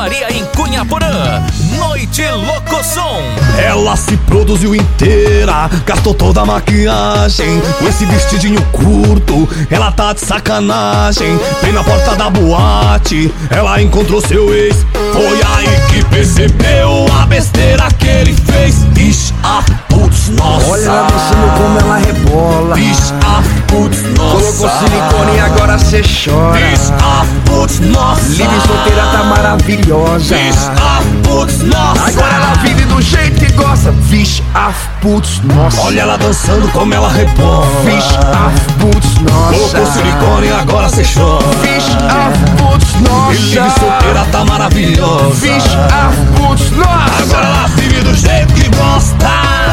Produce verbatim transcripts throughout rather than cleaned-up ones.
Maria em Cunhaporã. Noite Locosom. Ela se produziu inteira, gastou toda a maquiagem. Com esse vestidinho curto, ela tá de sacanagem. Bem na porta da boate, ela encontrou seu ex. Foi aí que percebeu a besteira que ele fez. Bicha, putz, nossa. Olha ela dançando como ela rebola. Bicha, putz, nossa. Colocou silicone e agora cê chora. Bicha, putz, nossa. Livre solteira tá maravilhosa. Bicha, putz, nossa. Agora ela vive do jeito que gosta. Vixe, af, putz, nossa. Olha ela dançando como ela rebola. Vixe, af, putz, nossa. Colocou silicone e agora cê chora. Vixe, af, putz, nossa. E livre solteira tá maravilhosa. Vixe, af, putz, nossa. Agora ela vive do jeito que gosta.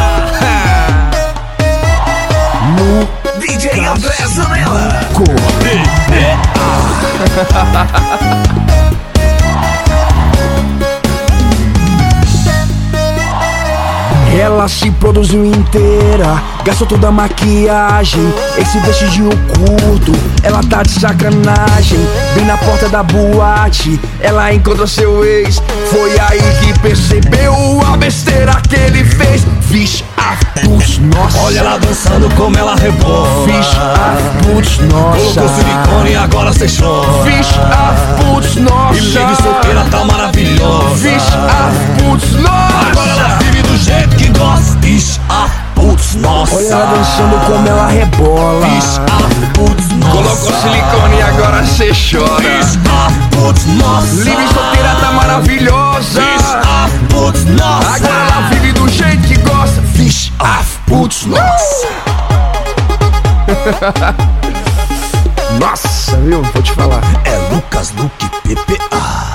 No D J André Zanella. Ela se produziu inteira, gastou toda a maquiagem. Esse vestidinho curto, ela tá de sacanagem. Bem na porta da boate, ela encontrou seu ex. Foi aí que percebeu a besteira que ele fez. Vixe, ah, putz, nossa. Olha ela dançando como ela rebola. Vixe, ah, putz, nossa. Colocou silicone e agora cê chora. Vixe, ah, putz, nossa. E livre solteira tá maravilhosa. Vixe, ah, putz, nossa. Agora ela vive do jeito que gosta. Bicha, putz, nossa. Olha ela dançando como ela rebola. Bicha, putz, nossa. Colocou silicone e agora cê chora. Bicha, putz, nossa. Livre solteira tá maravilhosa. Bicha, putz, nossa. Agora ela vive do jeito que gosta. Vixe, af, putz, nossa. Nossa, viu? Vou te falar. É Lucas Luque P P A.